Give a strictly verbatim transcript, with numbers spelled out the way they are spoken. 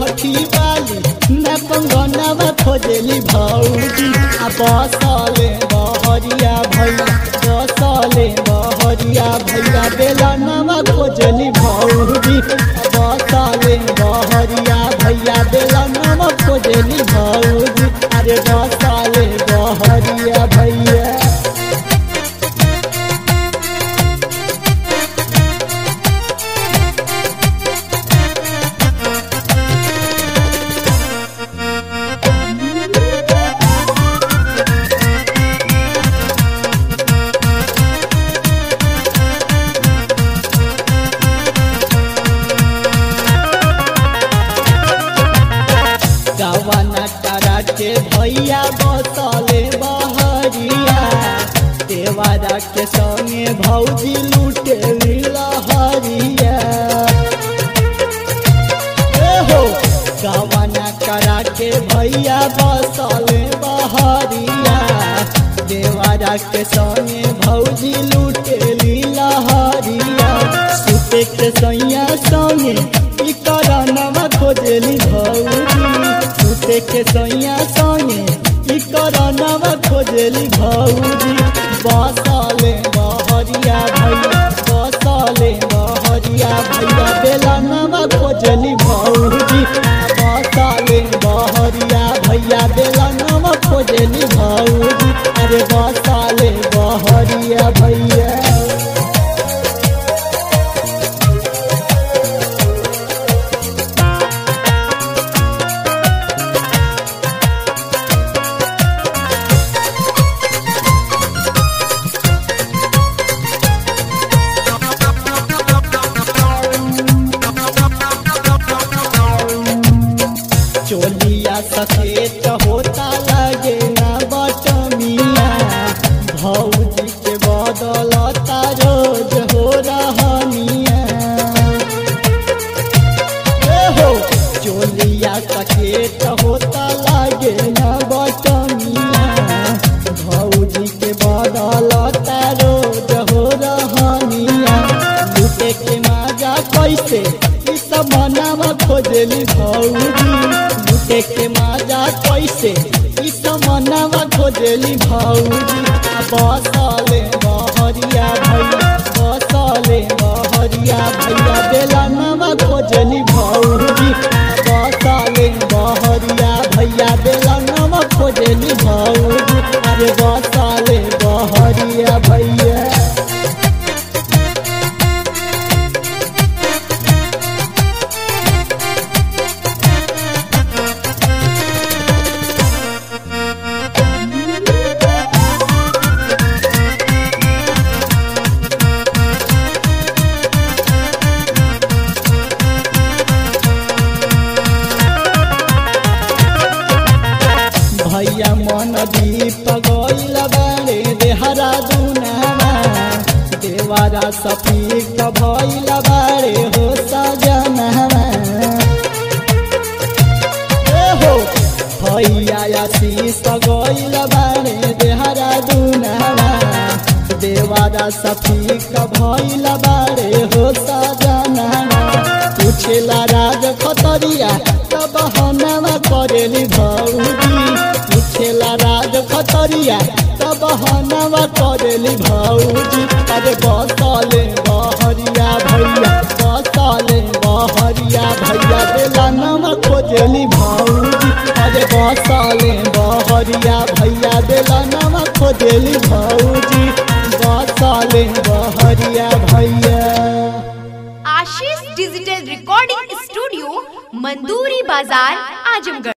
होठी वाली न कंगनवा खोजली भौजी आ बसले बहरिया भैया बसले बहरिया भैया बेलनवा खोजली भौजी बसले बहरिया भैया बेलनवा खोजली भौजी अरे बसले बहरिया भैया। गवाना करा के भैया बसले बहरिया देवारा के संगे भौजी लूटे लहरिया हो गवाना करा के भैया बसले बहरिया देवारा के संगे भौजी लूटे लहरिया सुते के सैया संगे ई करनवा खोजली भौजी सुते के सैया संगे ई करनवा खोजली भौजी बसले बहरिया भैया बसले बहरिया भैया बेलनवा खोजली भौजी बसले बहरिया भैया बेलनवा खोजली भौजी अरे बसले बहरिया भैया। चोलिया सफेद होता लगे ना बटमिया भौजी के बदलता रोज हो रहनिया हो चोलिया सफेद होता लगे ना बटमिया भौजी के बदलता रोज हो रहनिया लूटे के माजा कैसे ई सब मनावा खोजली भौजी लूटे के माजा कैसे ई समनवा खोजली भौजी बसले बहरिया भैया बसले बहरिया भैया बेलनवा खोजली भौजी बसले बहरिया भैया बेलनवा खोजली भौजी अरे बसले बहरिया भैया। भैया मन दीप गईल बारे देहरा दुनावा देवारा सफीक भइल बारे हो सजनवा हो भैया आशीष गईल बारे देहरा दुनावा देवारा सफीक भइल बारे हो सजनवा पूछेला राज खतरिया तब हनवा करेली भौजी पूछेला राज खतरिया तब हनवा करेली भौजी अरे बसले बहरिया भैया बसले बहरिया भैया बेलनवा खोजली भौजी अरे बसले बहरिया भैया बेलनवा खोजली भौजी बसले बहरिया भैया। Ashish digital recording studio Manduri बाजार आजमगढ़।